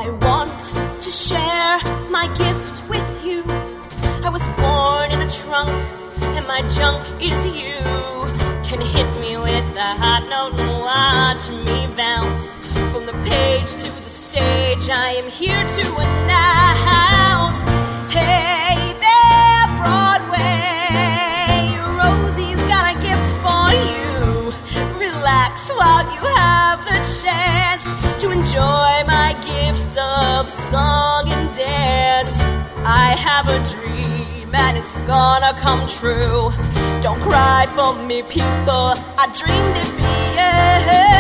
I want to share my gift with you. I was born in a trunk, and my junk is you. Can hit me with a hot note and watch me bounce from the page to the stage. I am here to announce, hey there, Broadway, Rosie's got a gift for you. Relax while you have the chance to enjoy my gift of song and dance. I have a dream and it's gonna come true. Don't cry for me, people, I dreamed it be.